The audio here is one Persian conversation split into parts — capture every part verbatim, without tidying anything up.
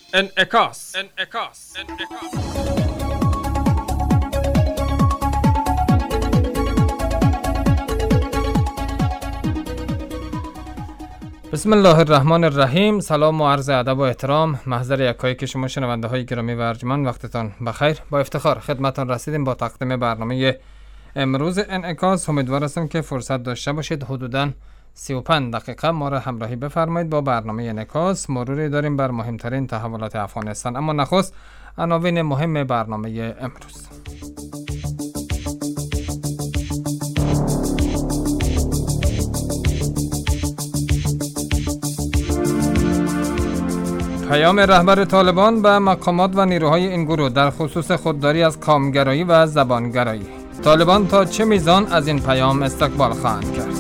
انعکاس انعکاس انعکاس بسم الله الرحمن الرحیم. سلام و عرض ادب و احترام محضر یکایی که شما شنونده های گرامی و ارجمند، وقتتان بخیر. با افتخار خدمتتان رسیدیم با تقدیم برنامه امروز انعکاس. امیدوار هستم که فرصت داشته باشید. حدوداً سی و پنج دقیقه ما را همراهی بفرمایید با برنامه انعکاس. مروری داریم بر مهمترین تحولات افغانستان، اما نخست عناوین مهم برنامه امروز. پیام رهبر طالبان به مقامات و نیروهای این گروه در خصوص خودداری از قومگرایی و زبانگرایی. طالبان تا چه میزان از این پیام استقبال خواهند کرد؟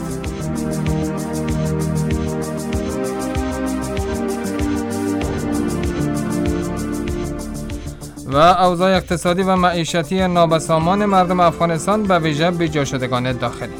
و اوضاع اقتصادی و معیشتی نابسامان مردم افغانستان، به ویژه بیجا شدگان داخلی.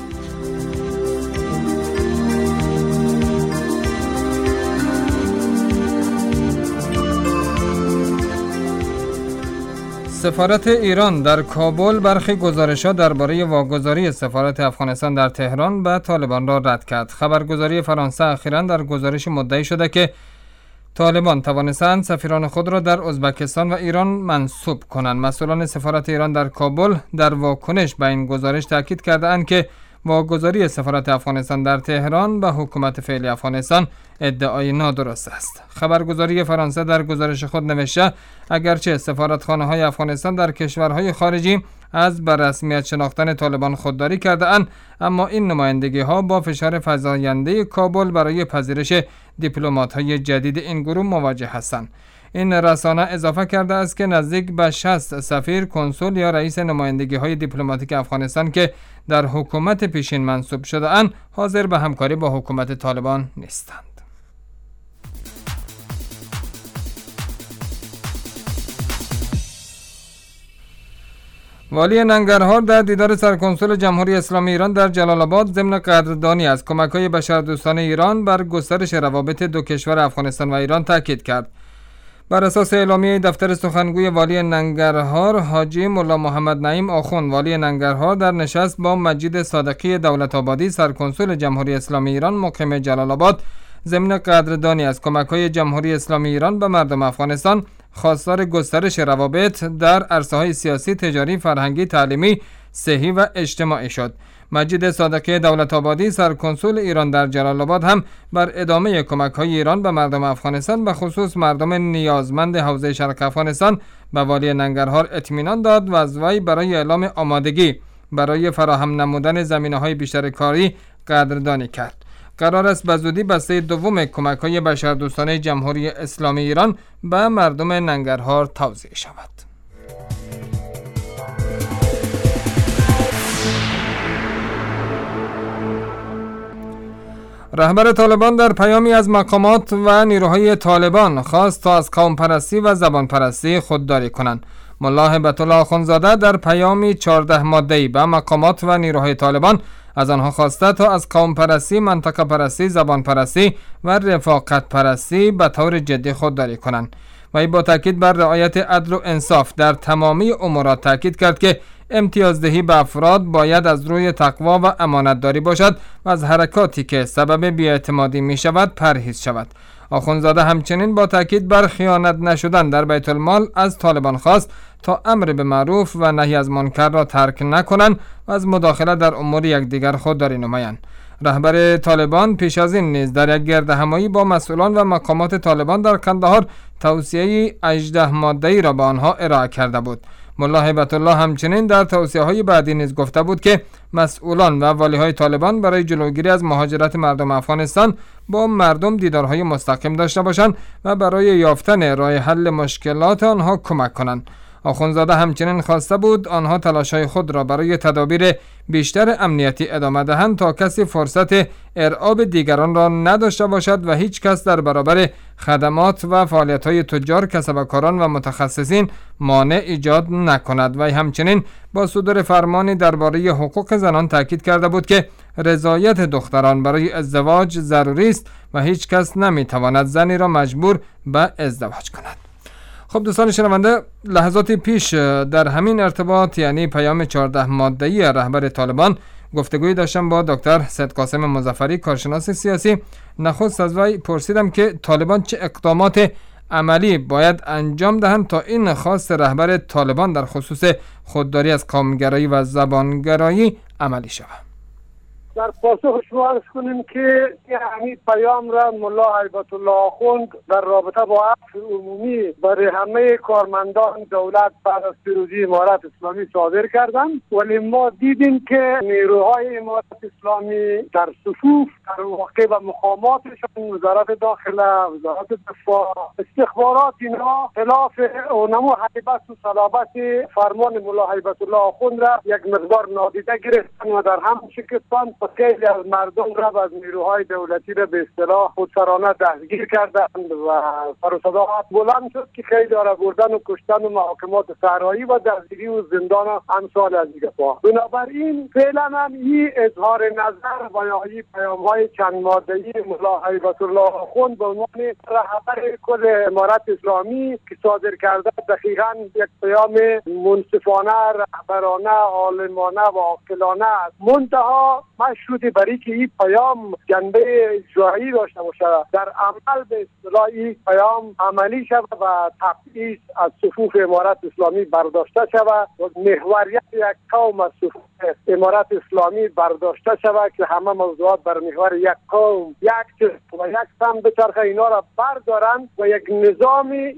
سفارت ایران در کابل برخی گزارش‌ها درباره واگذاری سفارت افغانستان در تهران به طالبان را رد کرد. خبرگزاری فرانسه اخیراً در گزارش مدعی شده که طالبان توانستند سفیران خود را در ازبکستان و ایران منصوب کنند. مسئولان سفارت ایران در کابل در واکنش به این گزارش تاکید کرده‌اند که واگذاری سفارت افغانستان در تهران به حکومت فعلی افغانستان ادعای نادرست است. خبرگزاری فرانسه در گزارش خود نوشته اگرچه سفارتخانه‌های افغانستان در کشورهای خارجی از به رسمیت شناختن طالبان خودداری کرده‌اند، اما این نمایندگی‌ها با فشار فزاینده کابل برای پذیرش دیپلمات‌های جدید این گروه مواجه هستند. این رسانه اضافه کرده است که نزدیک به شصت سفیر، کنسول یا رئیس نمایندگی‌های دیپلماتیک افغانستان که در حکومت پیشین منصوب شده اند حاضر به همکاری با حکومت طالبان نیستند. والی ننگرهار در دیدار سرکنسول جمهوری اسلامی ایران در جلال آباد ضمن قدردانی از کمک‌های بشردوستانه ایران بر گسترش روابط دو کشور افغانستان و ایران تاکید کرد. بر اساس اعلامیه دفتر سخنگوی والی ننگرهار حاجی مولا محمد نعیم آخوند، والی ننگرهار در نشست با مجید صادقی دولت آبادی سرکنسول جمهوری اسلامی ایران مقیم جلال آباد ضمن قدردانی از کمک‌های جمهوری اسلامی ایران به مردم افغانستان خواستار گسترش روابط در عرصه‌های سیاسی، تجاری، فرهنگی، تعلیمی، صحی و اجتماعی شد. مجید صادقی دولت آبادی سرکنسول ایران در جلال آباد هم بر ادامه کمک‌های ایران به مردم افغانستان به خصوص مردم نیازمند حوزه شرق افغانستان به والی ننگرهار اطمینان داد و از وی برای اعلام آمادگی برای فراهم نمودن زمینه‌های بیشتر کاری قدردانی کرد. قرار است به زودی بسته دوم کمک‌های بشردوستانه جمهوری اسلامی ایران به مردم ننگرهار توزیع شود. رهبر طالبان در پیامی از مقامات و نیروهای طالبان خواست تا از قوم پرستی و زبان پرستی خودداری کنند. ملا هیبت الله آخوندزاده در پیامی چهارده ماده‌ای به مقامات و نیروهای طالبان از آنها خواسته تا از قوم پرستی، منطقه پرستی، زبان پرستی و رفاقت پرستی به طور جدی خودداری کنند. و با تاکید بر رعایت عدل و انصاف در تمامی امورات تاکید کرد که امتیازدهی به افراد باید از روی تقوا و امانتداری باشد و از حرکاتی که سبب بی‌اعتمادی می شود پرهیز شود. آخوندزاده همچنین با تاکید بر خیانت نشدن در بیت المال از طالبان خواست تا امر به معروف و نهی از منکر را ترک نکنند و از مداخله در امور یکدیگر خودداری نمایند. رهبر طالبان پیش از این نیز در یک گردهمایی با مسئولان و مقامات طالبان در قندهار توصیه هجده ماده‌ای را به آنها ارائه کرده بود. ملا هیبت الله همچنین در توصیه‌های بعدی نیز گفته بود که مسئولان و والی‌های طالبان برای جلوگیری از مهاجرت مردم افغانستان با مردم دیدارهای مستقیم داشته باشند و برای یافتن راه حل مشکلات آنها کمک کنند. آخوندزاده همچنین خواسته بود آنها تلاش‌های خود را برای تدابیر بیشتر امنیتی ادامه دهند تا کسی فرصت ارعاب دیگران را نداشته باشد و هیچ کس در برابر خدمات و فعالیت‌های تجار، کسب‌وکاران و متخصصین مانع ایجاد نکند. و همچنین با صدور فرمانی درباره حقوق زنان تاکید کرده بود که رضایت دختران برای ازدواج ضروری است و هیچ کس نمی‌تواند زنی را مجبور به ازدواج کند. خب دوستان شنونده، لحظاتی پیش در همین ارتباط یعنی پیام چهارده ماده‌ای رهبر طالبان گفتگوی داشتم با دکتر سید قاسم مظفری، کارشناس سیاسی. نخست از وی پرسیدم که طالبان چه اقدامات عملی باید انجام دهند تا این خواست رهبر طالبان در خصوص خودداری از قومگرایی و زبانگرایی عملی شود. در پاسخ شما عرض کنیم که همین پیام را ملا هیبت الله آخوند در رابطه با عفو عمومی برای همه کارمندان دولت بعد از پیروزی امارت اسلامی صادر کردند، ولی ما دیدیم که نیروهای امارت اسلامی در صفوف در واقع و مقاماتشان، وزارت داخله، وزارت دفاع، استخبارات، اینا خلاف اونمو هیبت و صلابت فرمان ملا هیبت الله آخوند را یک مقدار نادیده گرفتن و در هم شکستان و خیلی از مردم را از نیروهای دولتی را به اصطلاح خودسرانه دستگیر کردند و سر و صداها بلند شد که خیلی را بردن و کشتن و محاکمات صحرایی و دستگیری و زندان امثال از دیگه پا. بنابراین فعلا هم این اظهار نظر و یا این پیام های چند ماده‌ای ملا هیبت الله آخوند به عنوان رهبر کل امارت اسلامی که صادر کرده دقیقاً یک پیام منصفانه، رهبرانه، عالمانه و عاقلانه است. منتها مشروطی برای که این پیام جنبه اجرایی داشته باشه، در عمل به اصطلاح این پیام عملی شود و تبعیض از صفوف امارت اسلامی برداشته شود و محوریت یک قوم از صفوف امارت اسلامی برداشته شود که همه موضوعات بر محور یک قوم، یک جسم و یک سم بچرخه، اینا را بردارند و یک نظامی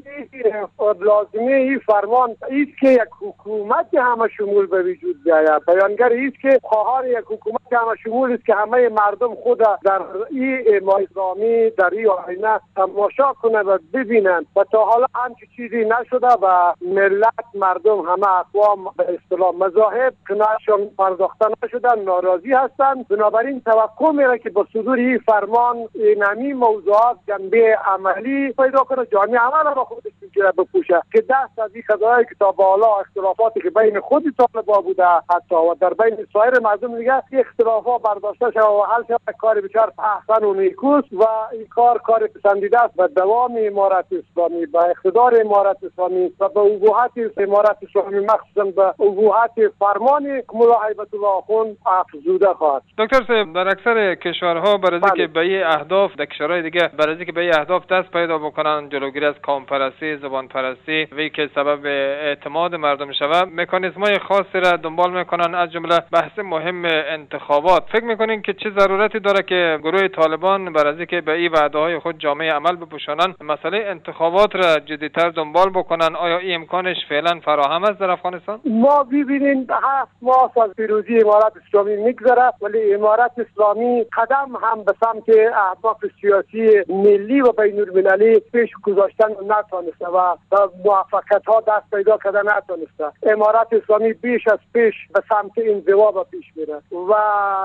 لازمه این فرمان ایست که یک حکومت همه شمول به وجود بیاید. بیانگر ایست که خواهان یک حکومت همه شمول است که همه مردم خود در این اسلامی در این آینه تماشا کنه و ببینند و تا حالا همچی چیزی نشده و ملت، مردم، همه اقوام به اصطلاح مذاهب کنارشان پرداخته نشدن، ناراضی هستند. بنابراین توقع میره که با صدور این فرمان این همین موضوعات جنبه عملی پیدا کنه، جامعه عمل با خودش بگیره، بپوشه که دست از این قضایای که تا بالا اختلافاتی که بین خود طالبا بوده حتی و در بین سایر مردم دیگه اختلافات برداشته شود و حل شود، کار بسیار احسن و نیکوست و این کار کار پسندیده است. و دوام امارت اسلامی، با اقتدار امارت اسلامی و به ابهت امارت اسلامی، مخصوصا به ابهت فرمان ملا هیبت الله آخوند افزوده خواهد. دکتر صاحب، در اکثر کشورها برای اینکه به این اهداف، در کشورهای دیگه برای اینکه به این اهداف دست پیدا بکنن، جلوگیری از قوم پرستی، زبان پرستی وی که سبب اعتماد مردم شود، مکانیزم‌های خاصی را دنبال میکنن، از جمله بحث مهم انتخابات. فکر میکنین که چه ضرورتی داره که گروه طالبان برای اینکه به این وعده‌های خود جامعه عمل بپوشانن، مسئله انتخابات را جدی‌تر دنبال بکنن؟ آیا این امکانش فعلا فراهم است در افغانستان؟ ما ببینید هفت ماه از پیروزی امارت اسلامی میگذره، ولی امارت اسلامی قدم هم به سمت اهداف سیاسی ملی و بین المللی پیش گذاشتن نتونسته و موفقیت ها دست پیدا کردن نتونسته. امارت اسلامی بیش از پیش به سمت انزوا و پیش میره و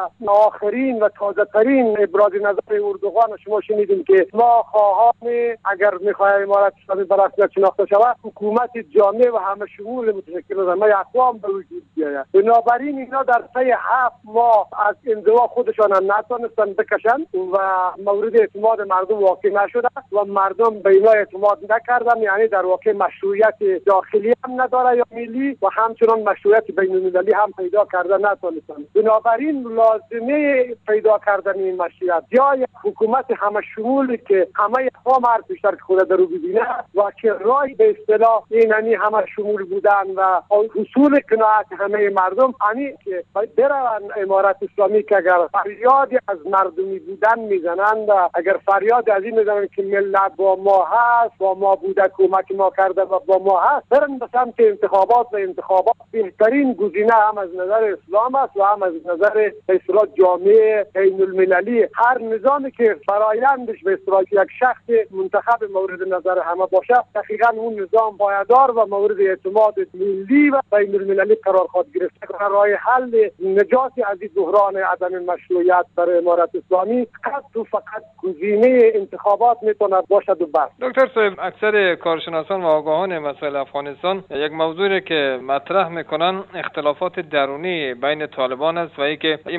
آخرین و تازه ترین ابراز نظر اردوغان شما شنیدیم که ما خواهان اگر میخواه امارت اسلامی بررسیت شناخته شود حکومت جامع و همه شمول متشکل از همه اقوام به وجود بیاید. بنابراین اینا در طی هفت ماه از انزوا خودشان هم نتونستن بکشن و مورد اعتماد مردم واقع نشده و مردم به اینا اعتماد نکردن، یعنی در واقع مشروعیت داخلی هم نداره یا ملی و همچنان مشروعیت بین المللی هم پیدا کردن نتونستن. بنابراین لازمه پیدا کردن این مشروعیت یا یک حکومت همه شمولی که همه اقوام هر بیشتر که خود درو ببینه و که رای به اصطلاح اینانی همه شمول بودن و حصول قناعت همه مردم همین که برن امارت اسلامی که اگر فریادی از مردمی بودن میزنند، اگر فریاد از این میزنند که ملت با ما هست، با ما بوده، کمک ما کرده و با ما هست، برن به سمت انتخابات و انتخابات بهترین گزینه هم از نظر اسلام است و هم از نظر به اصطلاح جامعه بین المللی. هر نظامی که فرایندش به اصطلاح یک شخص منتخب مورد نظر همه باشه، دقیقاً اون نظام پایدار و مورد اعتماد ملی و بین المللی قرار خواهد گرفت. راه حل نجات از این بحران عدم مشروعیت در امارت اسلامی فقط و فقط گزینه انتخابات میتونه باشد و بس. دکتر صاحب، اکثر کارشناسان و آگاهان مسائل افغانستان یک موضوعی که مطرح میکنن اختلافات درونی بین طالبان است و اینکه این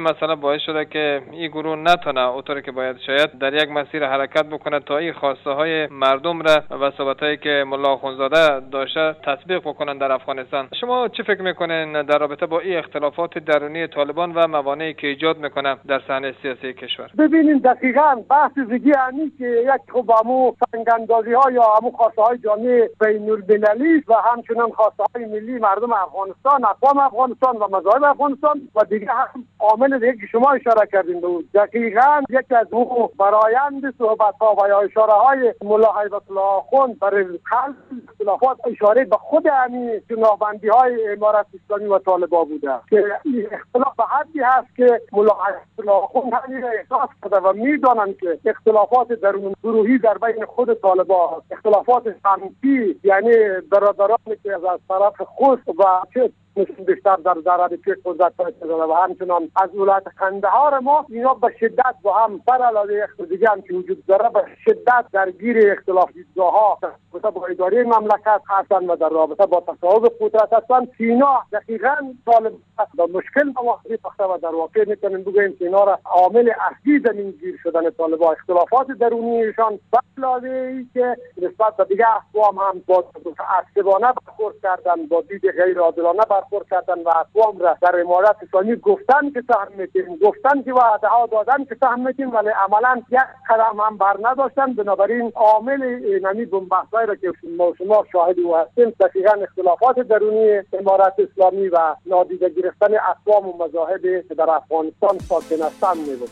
مسئله باعث شده که این گروه نتونه اونطوری که باید شاید در یک مسیر حرکت بکنه تا این خواسته های مردم را و صحبتایی که ملا آخوندزاده داشته تطبیق بکنن در افغانستان. شما چی فکر میکنین در رابطه با این اختلافات درونی طالبان و موانعی که ایجاد میکنه در صحنه سیاسی کشور؟ ببینید دقیقاً بحث دیگه همین که یک خب همو سنگ‌اندازی ها یا همو خواسته های جامعه بین المللی و همچنان خواسته های ملی مردم افغانستان، اقوام افغانستان و مذاهب افغانستان و دیگه هم عامل دیگه که شما اشاره کردین بود. دقیقاً یکی از اون برآیند صحبت ها و یا اشاره های ملا هیبت الله آخوند برای حل اختلافات اشاره به خود همین جنابندی های امارت اسلامی و طالبان بوده که اختلاف به حدی هست که ملا هیبت الله آخوند همین را احساس کرده و میدانند که اختلافات درون گروهی در بین خود طالبان، اختلافات سمتی یعنی برادرانی که از طرف خود و چه مثل بیشتر در ضرر پیش قدرت شده و همچنان از ولایت قندهار ما اینا به شدت با هم بر علاوه دیگه هم که وجود داره به شدت درگیر اختلاف دیدگاه‌ها مثلا با اداره مملکت هستن و در رابطه با تصاحب قدرت هستن. اینا دقیقاً طالب با مشکل مواجه پخته و در واقع میتونیم بگوییم که اینا را عامل اصلی زمین گیر شدن طالبان اختلافات درونیشان به علاوه ای که نسبت به دیگه اقوام هم با متعصبانه برخورد کردن، با دید غیر عادلانه برخورد کردن و اقوام را در امارت اسلامی گفتن که سهم میتیم، گفتن که وعده ها دادن که سهم میتیم ولی عملا یک قدم هم بر نداشتن. بنابراین عامل اینمی بنبست‌هایی را که ما شما شاهد او هستیم دقیقاً اختلافات درونی امارت اسلامی و نادیده گرفتن اقوام و مذاهب در افغانستان ساکن هستند می‌بود.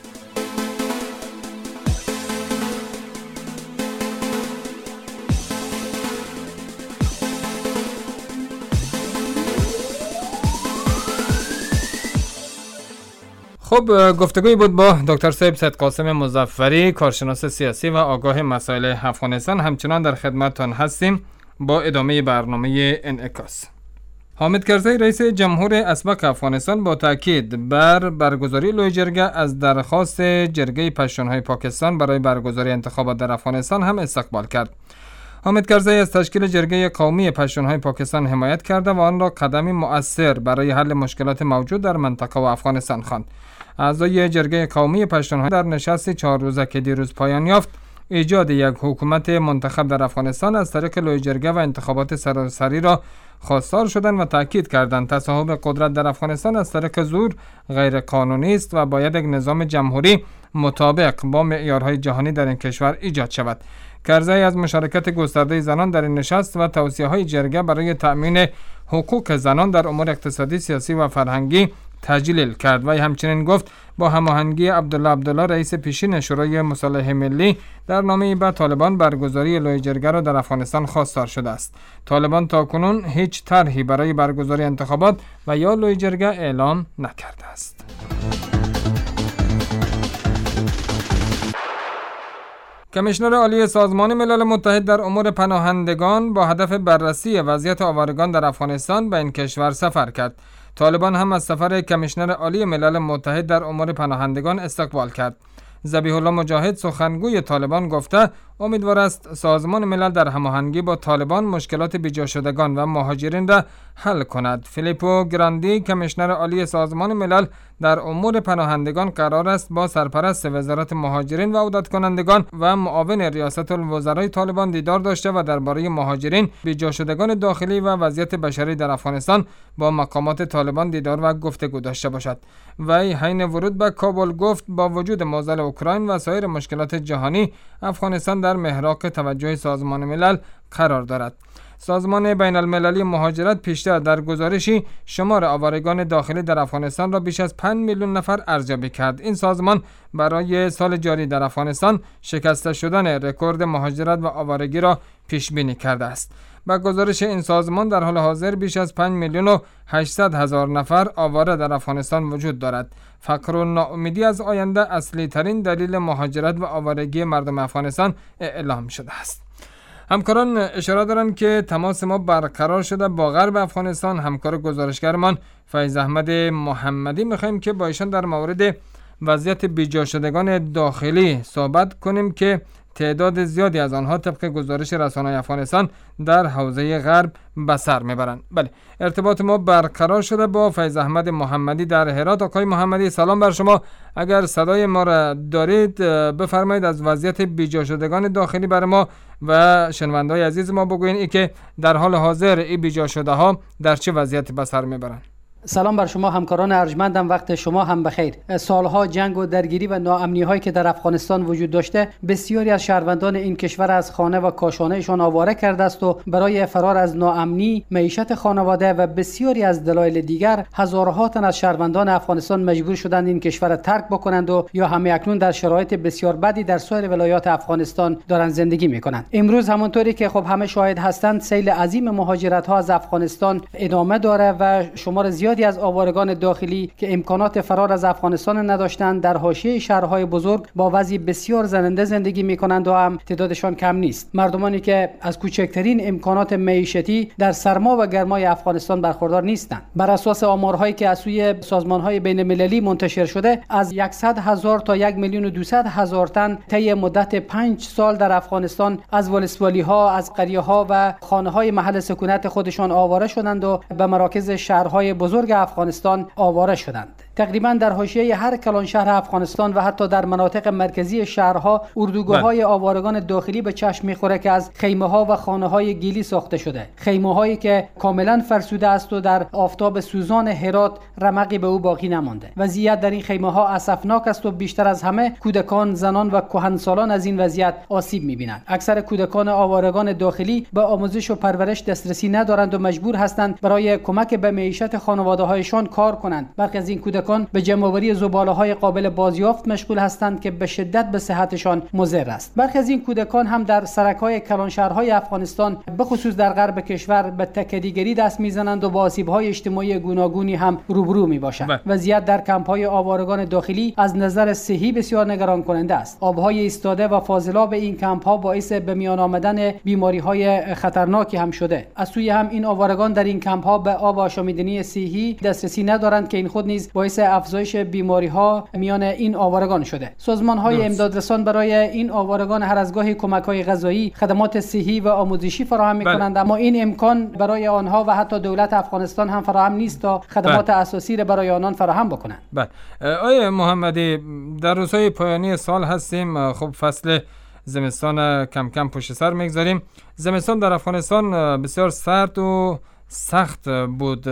خب گفتگوی بود با دکتر صاحب سید قاسم مظفری، کارشناس سیاسی و آگاه مسائل افغانستان. همچنان در خدمتتان هستیم با ادامه برنامه انعکاس. حامد کرزی رئیس جمهور اسبق افغانستان با تاکید بر برگزاری لوی جرگه از درخواست جرگه پشتونهای پاکستان برای برگزاری انتخابات در افغانستان هم استقبال کرد. حامد کرزی از تشکیل جرگه قومی پشتونهای پاکستان حمایت کرده و آن را قدمی مؤثر برای حل مشکلات موجود در منطقه و افغانستان خواند. اعضای جرگه قومی پشتونها در نشست چهار روزه که دیروز پایان یافت ایجاد یک حکومت منتخب در افغانستان از طریق لوی جرگه و انتخابات سراسری را خواستار شدند و تاکید کردند تصاحب قدرت در افغانستان از طریق زور غیر قانونی است و باید یک نظام جمهوری مطابق با معیارهای جهانی در این کشور ایجاد شود. کرزی از مشارکت گسترده زنان در این نشست و توصیه‌های جرگه برای تأمین حقوق زنان در امور اقتصادی، سیاسی و فرهنگی تجلیل کرد و همچنین گفت با هماهنگی عبدالله عبدالله رئیس پیشین شورای مصالحه ملی در نامه‌ای به طالبان برگزاری لوی جرگه را در افغانستان خواستار شده است. طالبان تاکنون هیچ طرحی برای برگزاری انتخابات و یا لوی جرگه اعلام نکرده است. کمیشنر عالی سازمان ملل متحد در امور پناهندگان با هدف بررسی وضعیت آوارگان در افغانستان به این کشور سفر کرد. طالبان هم از سفر کمیشنر عالی ملل متحد در امور پناهندگان استقبال کرد. ذبیح الله مجاهد سخنگوی طالبان گفته امیدوار است سازمان ملل در هماهنگی با طالبان مشکلات بیجا شدگان و مهاجرین را حل کند. فیلیپو گراندی کمیشنر عالی سازمان ملل در امور پناهندگان قرار است با سرپرست وزارت مهاجرین و عودت کنندگان و معاون ریاست الوزرای طالبان دیدار داشته و درباره مهاجرین بیجا شدگان داخلی و وضعیت بشری در افغانستان با مقامات طالبان دیدار و گفتگو داشته باشد. وی حین ورود به کابل گفت با وجود معضل اوکراین و سایر مشکلات جهانی افغانستان در محراق توجه سازمان ملل قرار دارد. سازمان بین المللی مهاجرت پیشتر در گزارشی شمار آوارگان داخلی در افغانستان را بیش از پنج میلیون نفر ارزیابی کرد. این سازمان برای سال جاری در افغانستان شکسته شدن رکورد مهاجرت و آوارگی را پیش بینی کرده است. با گزارش این سازمان در حال حاضر بیش از پنج میلیون و هشتصد هزار نفر آواره در افغانستان وجود دارد. فقر و ناامیدی از آینده اصلی ترین دلیل مهاجرت و آوارگی مردم افغانستان اعلام شده است. همکاران اشاره دارند که تماس ما برقرار شده با غرب افغانستان. همکار گزارشگرمان فیض احمد محمدی می‌خوایم که با ایشان در مورد وضعیت بیجا شدگان داخلی صحبت کنیم که تعداد زیادی از آنها طبق گزارش رسانه‌های افغانستان در حوزه غرب به سر میبرند. بله، ارتباط ما برقرار شده با فیض احمد محمدی در هرات. آقای محمدی سلام بر شما. اگر صدای ما را دارید بفرمایید از وضعیت بیجا شدگان داخلی بر ما و شنونده‌های عزیز ما بگوین ای که در حال حاضر این بیجا شده ها در چه وضعیتی به سر میبرند. سلام بر شما همکاران ارجمندم، وقت شما هم بخیر. سالها جنگ و درگیری و ناامنی هایی که در افغانستان وجود داشته بسیاری از شهروندان این کشور از خانه و کاشانهشان آواره کرده است و برای فرار از ناامنی، معیشت خانواده و بسیاری از دلایل دیگر هزارها تن از شهروندان افغانستان مجبور شدند این کشور را ترک بکنند و یا همه اکنون در شرایط بسیار بدی در سایر ولایات افغانستان دارند زندگی میکنند. امروز همونطوری که خب همه شاهد هستند، سیل عظیم مهاجرت ها از افغانستان ادامه داره و شمار زیاد از آوارگان داخلی که امکانات فرار از افغانستان نداشتند در حاشیه شهرهای بزرگ با وضع بسیار زننده زندگی میکنند و هم تعدادشان کم نیست. مردمانی که از کوچکترین امکانات معیشتی در سرما و گرمای افغانستان برخوردار نیستند. بر اساس آمارهایی که از سوی سازمانهای بین المللی منتشر شده، از صد هزار تا یک میلیون و دویست هزار تن طی مدت پنج سال در افغانستان از ولسوالی ها، از قریه ها و خانه های محل سکونت خودشان آواره شدند و به مراکز شهرهای بزرگ افغانستان آواره شدند. تقریبا در حاشیه هر کلان شهر افغانستان و حتی در مناطق مرکزی شهرها اردوگاه‌های آوارگان داخلی به چشم می‌خوره که از خیمه‌ها و خانه‌های گیلی ساخته شده. خیمه‌هایی که کاملا فرسوده است و در آفتاب سوزان هرات رمقی به او باقی نمانده. وضعیت در این خیمه‌ها اسفناک است و بیشتر از همه کودکان، زنان و کهنسالان از این وضعیت آسیب می‌بینند. اکثر کودکان آوارگان داخلی به آموزش و پرورش دسترسی ندارند و مجبور هستند برای کمک به معیشت خانواده‌هایشان کار کنند. برخی از این کودکان به جمع‌آوری زباله‌های قابل بازیافت مشغول هستند که به شدت به صحتشان مضر است. برخی از این کودکان هم در سرک‌های کلان شهرهای افغانستان به خصوص در غرب کشور به تکدیگری دست می‌زنند و با آسیب‌های اجتماعی گوناگونی هم روبرو می‌باشند. وضعیت در کمپ‌های آوارگان داخلی از نظر صحی بسیار نگران کننده است. آب‌های ایستاده و فاضلاب این کمپ‌ها باعث به میان آمدن بیماری‌های خطرناکی هم شده. از سوی هم این آوارگان در این کمپ‌ها به آب آشامیدنی صحی دسترسی ندارند که این خود نیز باعث افزایش بیماری‌ها میان این آوارگان شده. سازمان‌های امدادرسان برای این آوارگان هر از گاهی کمک‌های غذایی، خدمات صحی و آموزشی فراهم می‌کنند، اما این امکان برای آنها و حتی دولت افغانستان هم فراهم نیست تا خدمات بله. اساسی را برای آنان فراهم بکنند. بله. آقای محمدی، در روزهای پایانی سال هستیم. خب فصل زمستان کم کم پشت سر می‌گذاریم. زمستان در افغانستان بسیار سرد و سخت بود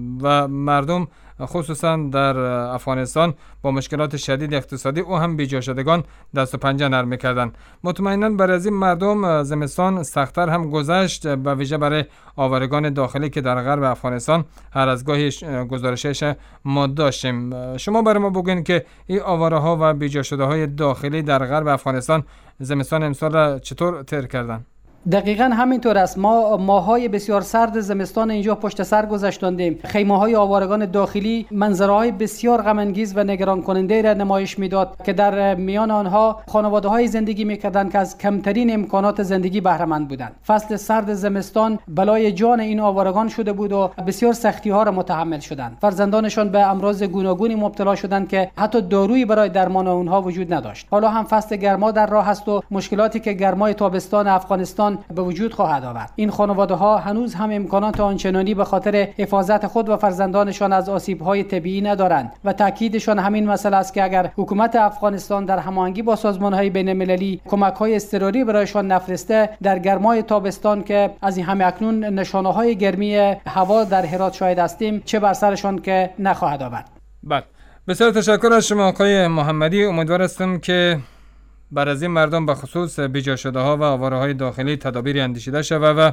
و مردم خصوصا در افغانستان با مشکلات شدید اقتصادی او هم بیجا شدگان دست و پنجه نرم می‌کردند. مطمئنا برای از این مردم زمستان سخت‌تر هم گذشت، به ویژه برای آوارگان داخلی که در غرب افغانستان هر از گاهی گزارشش ما داشتیم. شما برای ما بگوین که این آواره‌ها و بیجا شده‌های داخلی در غرب افغانستان زمستان امسال را چطور طی کردند؟ دقیقاً همینطور است. ما ماهای بسیار سرد زمستان اینجا پشت سر گذاشتیم. خیمه‌های آوارگان داخلی منظره‌های بسیار غم انگیز و نگران کننده را نمایش میداد که در میان آنها خانواده‌های زندگی می‌کردند که از کمترین امکانات زندگی بهره مند بودند. فصل سرد زمستان بلای جان این آوارگان شده بود و بسیار سختی‌ها را متحمل شدند. فرزندانشان به امراض گوناگونی مبتلا شدند که حتی دارویی برای درمان آنها وجود نداشت. حالا هم فصل گرما در راه است و مشکلاتی که گرمای تابستان افغانستان به وجود خواهد آورد. این خانواده ها هنوز هم امکانات آنچنانی به خاطر حفاظت خود و فرزندانشان از آسیب های طبیعی ندارند و تاکیدشان همین مسئله است که اگر حکومت افغانستان در هماهنگی با سازمان های بین المللی کمک های اضطراری برایشان نفرسته در گرمای تابستان که از این همه اکنون نشانه های گرمی هوا در هرات شاهد هستیم، چه بر سرشان که نخواهد آورد. بله، بسیار تشکر از شما آقای محمدی. امیدوار هستم که بر از این مردم به خصوص بیجا شده ها و آواره های داخلی تدابیر اندیشیده شود و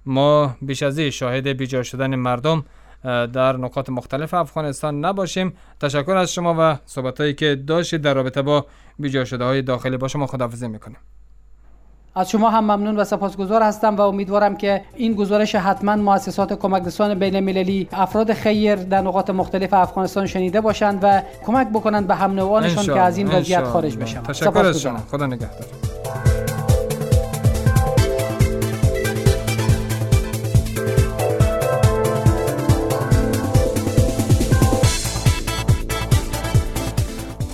ما بیش از این شاهد بیجا شدن مردم در نقاط مختلف افغانستان نباشیم. تشکر از شما و صحبتایی که داشتید در رابطه با بیجا شده های داخلی. با شما خداحافظی میکنیم. از شما هم ممنون و سپاسگزار هستم و امیدوارم که این گزارش حتما مؤسسات کمک رسان بین المللی، افراد خیر در نقاط مختلف افغانستان شنیده باشند و کمک بکنند به هم نوعانشان که از این وضعیت خارج بشن. تشکر از شما. خدا نگهدار.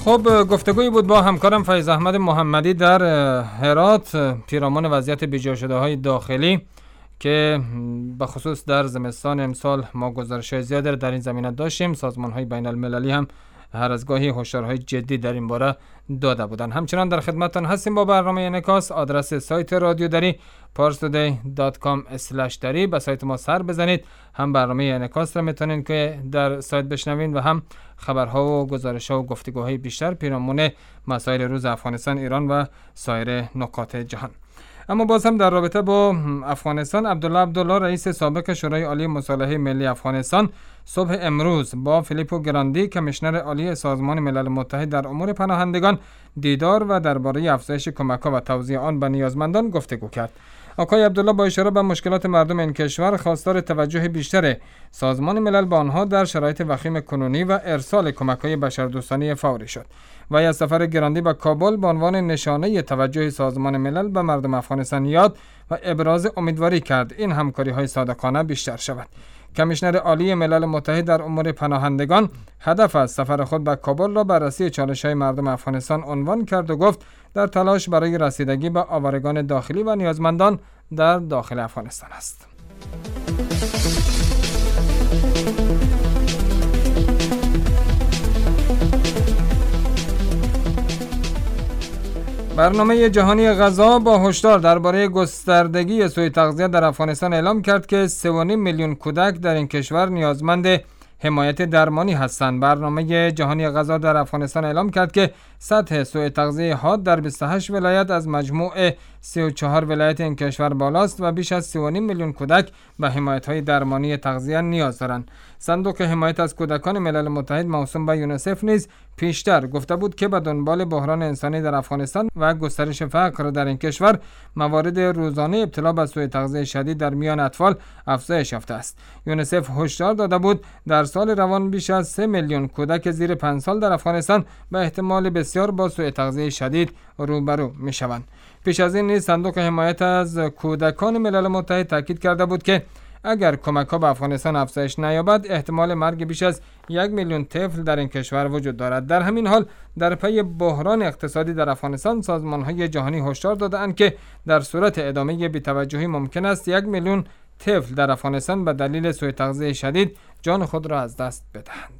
خب گفتگویی بود با همکارم فیض احمد محمدی در هرات پیرامون وضعیت بیجا شده های داخلی که به خصوص در زمستان امسال ما گزارش‌های زیادی در این زمینه داشتیم. سازمان‌های بین المللی هم هر از گاهی هشدارهای جدی در این باره داده بودند. همچنان در خدمتتان هستیم با برنامه انعکاس. آدرس سایت رادیو دری پارستودی دات کام اسلش دری به سایت ما سر بزنید. هم برنامه انعکاس را میتونید که در سایت بشنوید و هم خبرها و گزارش‌ها و گفتگوهای بیشتر پیرامون مسائل روز افغانستان، ایران و سایر نقاط جهان. اما باز هم در رابطه با افغانستان، عبدالله عبدالله رئیس سابق شورای عالی مصالحه ملی افغانستان صبح امروز با فیلیپو گراندی کمیشنر عالی سازمان ملل متحد در امور پناهندگان دیدار و درباره افزایش کمک‌ها و توزیع آن به نیازمندان گفتگو کرد. آقای عبدالله با اشاره به مشکلات مردم این کشور خواستار توجه بیشتر سازمان ملل به آنها در شرایط وخیم کنونی و ارسال کمک‌های بشردوستانه فوری شد. و از سفر گراندی به کابل به عنوان نشانه توجه سازمان ملل به مردم افغانستان یاد و ابراز امیدواری کرد این همکاری‌های صادقانه بیشتر شود. کمیشنر عالی ملل متحد در امور پناهندگان هدف از سفر خود به کابل را بررسی چالش‌های مردم افغانستان عنوان کرد و گفت در تلاش برای رسیدگی به آوارگان داخلی و نیازمندان در داخل افغانستان است. برنامه جهانی غذا با هشدار درباره گستردگی سوء تغذیه در افغانستان اعلام کرد که سه و نیم میلیون کودک در این کشور نیازمند حمایت درمانی هستند. برنامه جهانی غذا در افغانستان اعلام کرد که سطح سوء تغذیه حاد در بیست و هشت ولایت از مجموع سی و چهار ولایت این کشور بالاست و بیش از سه و نیم میلیون کودک به حمایت‌های درمانی تغذیه نیاز دارند. صندوق حمایت از کودکان ملل متحد موسوم به یونیسف نیز پیشتر گفته بود که به دنبال بحران انسانی در افغانستان و گسترش فقر در این کشور موارد روزانه ابتلا به سوء تغذیه شدید در میان اطفال افزایش یافته است. یونیسف هشدار داده بود در سال روان بیش از سه میلیون کودک زیر پنج سال در افغانستان به احتمال بسیار با سوء تغذیه شدید روبرو می‌شوند. پیش از این نیز صندوق حمایت از کودکان ملل متحد تاکید کرده بود که اگر کمک‌ها به افغانستان افزایش نیابد احتمال مرگ بیش از یک میلیون طفل در این کشور وجود دارد. در همین حال در پی بحران اقتصادی در افغانستان سازمان‌های جهانی هشدار داده‌اند که در صورت ادامه بی‌توجهی ممکن است یک میلیون طفل در افغانستان به دلیل سوء تغذیه شدید جان خود را از دست بدهند.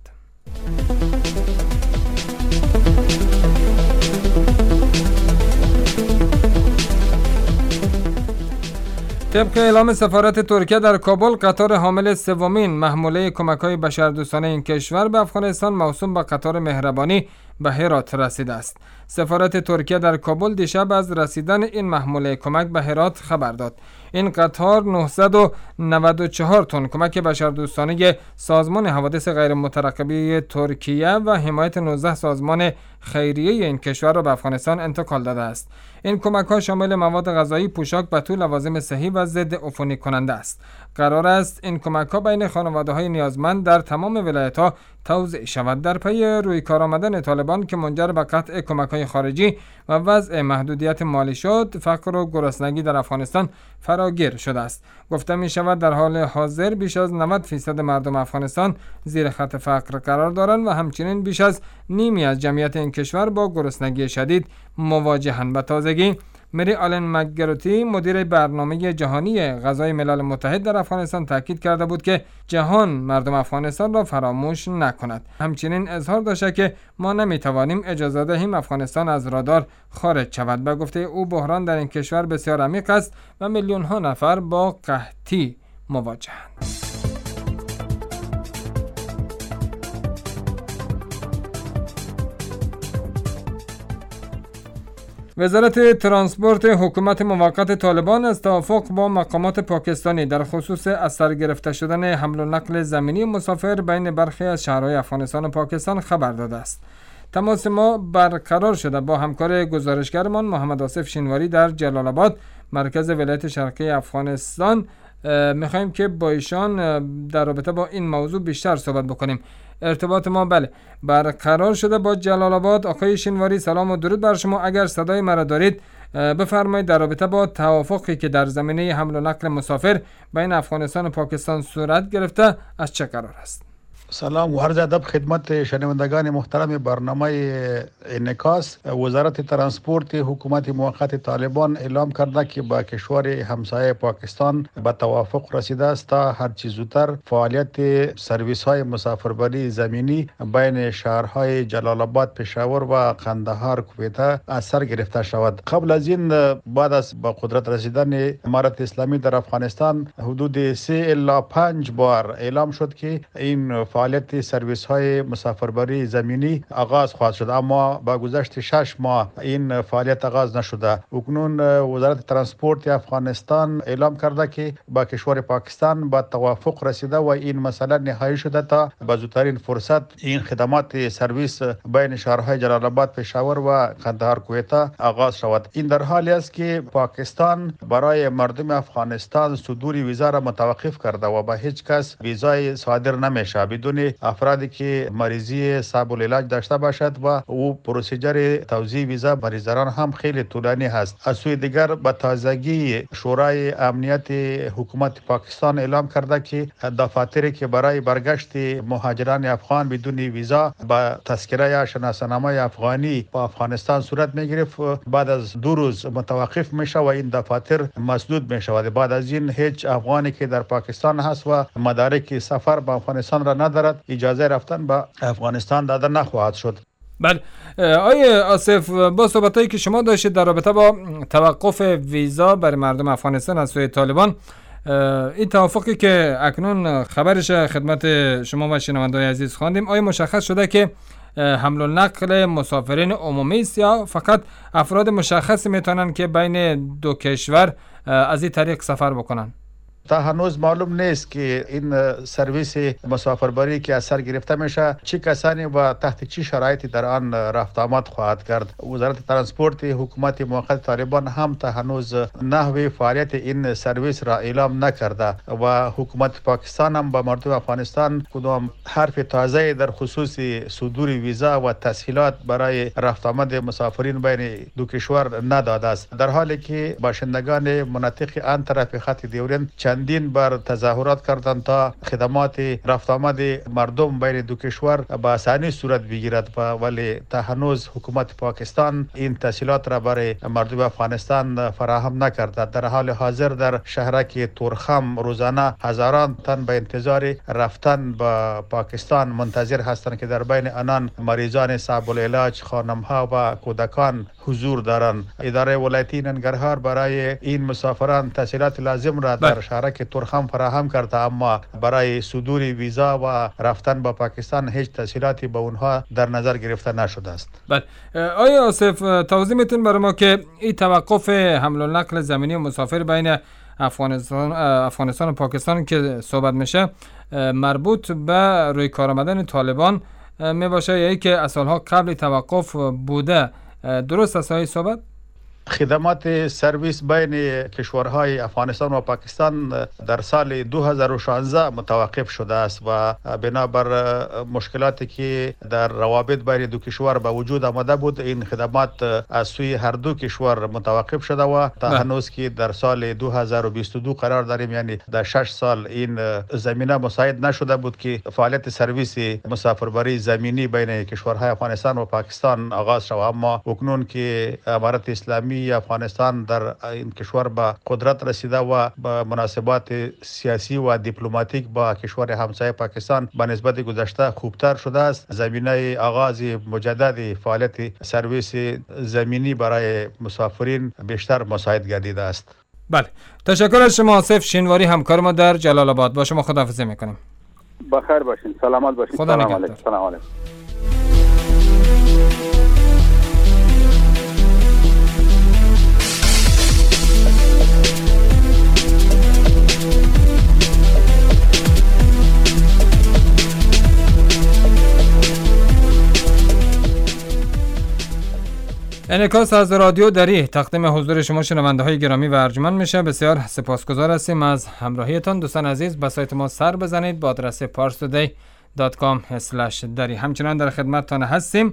طبق اعلام سفارت ترکیه در کابل، قطار حامل سومین محموله کمک‌های بشردوستانه این کشور به افغانستان موسوم به قطار مهربانی به هرات رسیده است. سفارت ترکیه در کابل دیشب از رسیدن این محموله کمک به هرات خبر داد. این قطار نهصد و نود و چهار تن کمک بشردوستانه سازمان حوادث غیر مترقبه ترکیه و حمایت نوزده سازمان خیریه این کشور را به افغانستان انتقال داده است. این کمک‌ها شامل مواد غذایی، پوشاک، بتو، لوازم صحی و ضد عفونی کننده است. قرار است این کمک‌ها بین خانواده‌های نیازمند در تمام ولایت‌ها توزیع شود. در پی روی کار آمدن طالبان که منجر به قطع کمک‌های خارجی و وضع محدودیت مالی شد، فقر و گرسنگی در افغانستان فراگیر شده است. گفته می شود در حال حاضر بیش از نود درصد مردم افغانستان زیر خط فقر قرار دارند و همچنین بیش از نیمی از جمعیت این کشور با گرسنگی شدید مواجهند. به تازگی مری آلن مکگروتی مدیر برنامه جهانی غذای ملل متحد در افغانستان تاکید کرده بود که جهان مردم افغانستان را فراموش نکند. همچنین اظهار داشته که ما نمیتوانیم اجازه دهیم افغانستان از رادار خارج شود. به گفته او بحران در این کشور بسیار عمیق است و میلیون ها نفر با قحطی مواجهند. وزارت ترانسپورت حکومت موقت طالبان از توافق با مقامات پاکستانی در خصوص از سر گرفته شدن حمل و نقل زمینی مسافر بین برخی از شهرهای افغانستان و پاکستان خبر داده است. تماس ما برقرار شده با همکار گزارشگرمان محمد آصف شینواری در جلال آباد، مرکز ولایت شرقی افغانستان. میخوایم که با ایشان در رابطه با این موضوع بیشتر صحبت بکنیم. ارتباط ما بله برقرار شده با جلال آباد. آقای شینواری سلام و درود بر شما. اگر صدای مرا دارید بفرمایید در رابطه با توافقی که در زمینه حمل و نقل مسافر بین افغانستان و پاکستان صورت گرفته از چه قرار است؟ سلام و عرض ادب خدمت شنوندگان محترم برنامه انعکاس. وزارت ترانسپورت حکومت موقت طالبان اعلام کرده که با کشور همسایه پاکستان به توافق رسیده است تا هر چه زودتر فعالیت سرویس های مسافربری زمینی بین شهرهای جلال آباد، پشاور و قندهار کویته از سر گرفته شود. قبل از این بعد از با قدرت رسیدن امارت اسلامی در افغانستان حدود سه الی پنج بار اعلام شد که این فعالیت سرویس های مسافربری زمینی آغاز خواهد شد، اما با گذشت شش ماه این فعالیت آغاز نشده. اکنون وزارت ترانسپورت افغانستان اعلام کرده که با کشور پاکستان با توافق رسیده و این مسئله نهایی شده تا به زودترین فرصت این خدمات سرویس بین شهرهای جلال آباد، پشاور و قندهار کویته آغاز شود. این در حالی است که پاکستان برای مردم افغانستان صدور ویزا را متوقف کرده و به هیچ کس ویزای صادر نمیشه بدون افرادی که مریضی صعب العلاج داشته باشد و او پروسیجر توزیع ویزا مریضان هم خیلی طولانی هست. از سوی دیگر به تازگی شورای امنیت حکومت پاکستان اعلام کرده که دفاتری که برای برگشت مهاجران افغان بدون ویزا با تذکره یا شناسنامه افغانی با افغانستان صورت میگرفت بعد از دو روز متوقف میشه و این دفاتر مسدود میشود. بعد از این هیچ افغانی که در پاکستان هست و مدارک سفر به افغانستان را ندارد اجازه رفتن به افغانستان داده نخواهد شد. بله آیه آصف، با صحبتایی که شما داشتید در رابطه با توقف ویزا برای مردم افغانستان از سوی طالبان، این توافقی که اکنون خبرش خدمت شما و شنونده‌های عزیز خواندیم، آیا مشخص شده که حمل و نقل مسافرین عمومی است یا فقط افراد مشخصی میتونن که بین دو کشور از این طریق سفر بکنن؟ تا هنوز معلوم نیست که این سرویس مسافربری که از سر گرفته میشه چه کسانی و تحت چه شرایطی در آن رفت آمد خواهد کرد. وزارت ترانسپورت حکومت موقت طالبان هم تا هنوز نحوه فعالیت این سرویس را اعلام نکرده و حکومت پاکستان هم به مردم افغانستان کدام حرف تازه در خصوص صدور ویزا و تسهیلات برای رفت آمد مسافرین بین دو کشور نداده است، در حالی که باشندگان مناطق آن طرف خط دیورند چندین بار تظاهرات کردند تا خدمات رفت آمد مردم بین دو کشور به آسانی صورت بگیرد، ولی تا هنوز حکومت پاکستان این تسهیلات را برای مردم افغانستان فراهم نکرده. در حال حاضر در شهرک تورخم روزانه هزاران تن به انتظار رفتن به پاکستان منتظر هستند که در بین آنان مریضان صعب العلاج، خانم‌ها و کودکان حضور دارند. اداره ولایتی ننگرهار برای این مسافران تسهیلات لازم را در شهرک تورخم فراهم کرده، اما برای صدور ویزا و رفتن به پاکستان هیچ تسهیلاتی به اونها در نظر گرفته نشده است. بله آیا آصف توضیح میتون برای ما که این توقف حمل و نقل زمینی و مسافر بین افغانستان افغانستان و پاکستان که صحبت میشه مربوط به روی کار آمدن طالبان می باشه یا ای که از سالها قبل توقف بوده؟ درست است های صحبت؟ خدمات سرویس بین کشورهای افغانستان و پاکستان در سال دو هزار و شانزده متوقف شده است و بنابر مشکلاتی که در روابط بین دو کشور به وجود آمده بود این خدمات از سوی هر دو کشور متوقف شده و تا هنوز که در سال دو هزار و بیست و دو قرار داریم، یعنی در شش سال این زمینه مساعد نشده بود که فعالیت سرویس مسافربری زمینی بین کشورهای افغانستان و پاکستان آغاز شود. اما اکنون که امارت اسلامی افغانستان در این کشور به قدرت رسیده و به مناسبات سیاسی و دیپلماتیک با کشور همسایه پاکستان به نسبت گذشته خوبتر شده است، زمینه آغاز مجدد فعالیت سرویس زمینی برای مسافرین بیشتر مساعد گردیده است. بله تشکر از شما آصف شینواری، همکار ما در جلال آباد. با شما خداحافظی میکنیم. بخیر باشین، سلامت باشین. خدا نگهدار. سلام علیکم. انعکاس از رادیو دری تقدیم حضور شما شنونده های گرامی و ارجمند میشه. بسیار سپاسگزار هستیم از همراهیتان. دوستان عزیز به سایت ما سر بزنید با آدرس پارس تودی دات کام اسلش دری. همچنان در خدمتتان هستیم.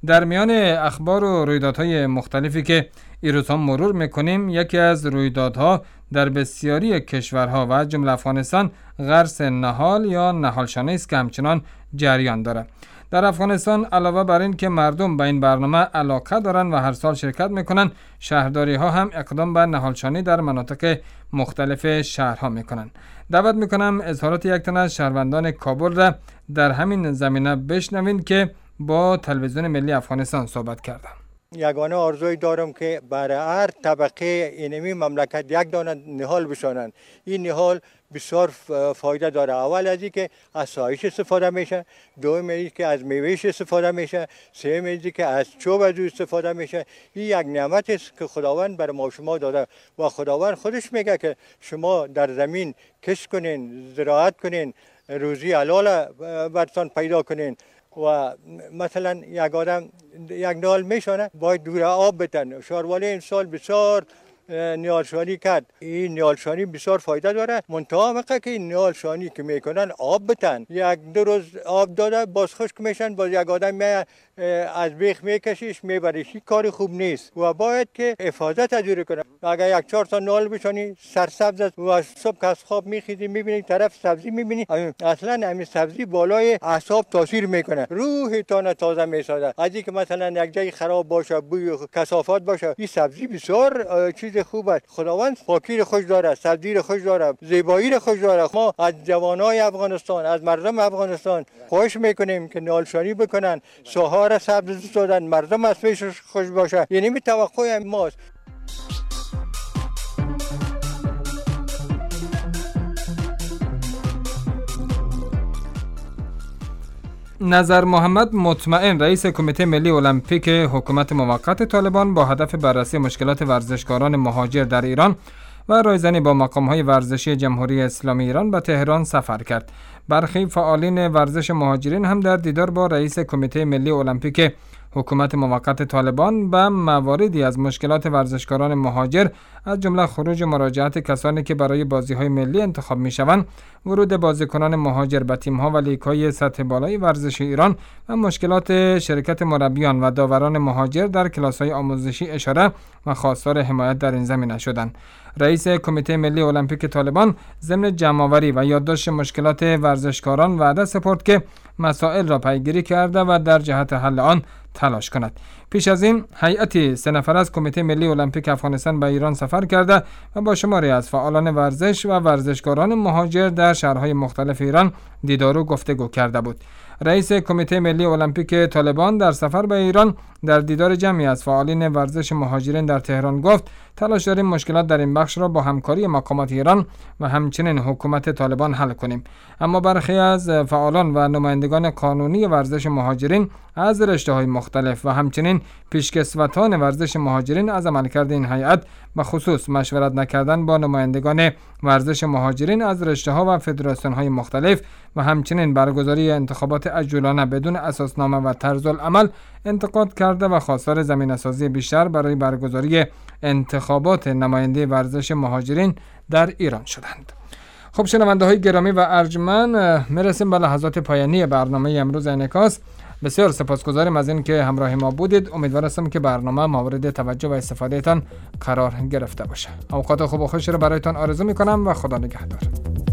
در میان اخبار و رویدادهای مختلفی که این روزها مرور میکنیم، یکی از رویدادها در بسیاری کشورها و از جمله افغانستان غرس نهال یا نهالشانه است که همچنان جریان داره. در افغانستان علاوه بر این که مردم به این برنامه علاقه دارند و هر سال شرکت میکنند، شهرداری ها هم اقدام به نهالشانی در مناطق مختلف شهرها میکنند. دعوت میکنم اظهارات یک تن از شهروندان کابل را در همین زمینه بشنوین که با تلویزیون ملی افغانستان صحبت کردند. یگانه آرزوی دارم که برای هر طبقه اینمی مملکت یک دانه نهال بشانند. این نهال بسیار فایده داره. اول از اینکه از سایش استفاده میشه، دوم از اینکه از میوهش استفاده میشه، سوم از اینکه از چوب از او استفاده میشه. این یک نعمت است که خداوند برای ما شما داده و خداوند خودش میگه که شما در زمین کش کنین، زراعت کنین، روزی حلال برتان پیدا کنین. و مثلا یک آدم یک نهال میشانه باید دور آب بتن. شاروالی این سال بسیار نهالشانی کرد. این نهالشانی بسیار فایده داره. منتها وقتی که این نهالشانی که میکنن آب بتن، یک دو روز آب داده باز خشک میشن، باز یک آدم می از بیخ میکشیش میبریش. کار خوب نیست و باید که حفاظت از او کنه. اگر یک چهار تا نهال بشانی سرسبز است و صبح از خواب میخیزی میبینی طرف سبزی میبینی، اصلا همین سبزی بالای اعصاب تاثیر میکنه، روحتان تازه میسازه. از اینکه مثلا یک جای خراب باشه، بوی و کثافات باشه، این سبزی بسیار چیز خوب است. خداوند پاکی رو خوش داره، سبزی رو خوش داره، زیبایی رو خوش داره. ما از جوانای افغانستان، از مردم افغانستان خواهش میکنیم که نهالشانی بکنن، ساحه را سبز سازن، مردم از پیش خوش باشه. یعنی می توقع ماست. نظر محمد مطمئن، رئیس کمیته ملی المپیک حکومت موقت طالبان، با هدف بررسی مشکلات ورزشکاران مهاجر در ایران و رایزنی با مقام‌های ورزشی جمهوری اسلامی ایران به تهران سفر کرد. برخی فعالین ورزش مهاجرین هم در دیدار با رئیس کمیته ملی المپیک حکومت موقت طالبان به مواردی از مشکلات ورزشکاران مهاجر، از جمله خروج مراجعت کسانی که برای بازی‌های ملی انتخاب می‌شوند، ورود بازیکنان مهاجر به تیم‌ها و لیگ‌های سطح بالای ورزش ایران و مشکلات شرکت مربیان و داوران مهاجر در کلاس‌های آموزشی اشاره و خواستار حمایت در این زمینه شدند. رئیس کمیته ملی المپیک طالبان ضمن جمع‌آوری و یادداشت مشکلات ورزشکاران وعده سپرد که مسائل را پیگیری کرده و در جهت حل آن تلاش کند. پیش از این هیئتی سه نفر از کمیته ملی المپیک افغانستان به ایران سفر کرده و با شماری از فعالان ورزش و ورزشکاران مهاجر در شهرهای مختلف ایران دیدار و گفتگو کرده بود. رئیس کمیته ملی المپیک طالبان در سفر به ایران در دیدار جمعی از فعالین ورزش مهاجرین در تهران گفت تلاش داریم مشکلات در این بخش را با همکاری مقامات ایران و همچنین حکومت طالبان حل کنیم. اما برخی از فعالان و نمایندگان قانونی ورزش مهاجرین از رشته‌های مختلف و همچنین پیشکسوتان ورزش مهاجرین از عملکرد این هیئت به خصوص مشورت نکردن با نمایندگان ورزش مهاجرین از رشته‌ها و فدراسیون‌های مختلف و همچنین برگزاری انتخابات عجولانه بدون اساسنامه و طرز العمل انتقاد کرده و خواستار زمینه‌سازی بیشتر برای برگزاری انتخابات نماینده ورزش مهاجرین در ایران شدند. خب شنونده های گرامی و ارجمند، میرسیم به لحظات پایانی برنامه امروز انعکاس. بسیار سپاسگزاریم از این که همراه ما بودید. امیدوارم که برنامه مورد توجه و استفاده تان قرار گرفته باشه. اوقات خوب و خوشی را برایتان آرزو میکنم و خدا نگهدار.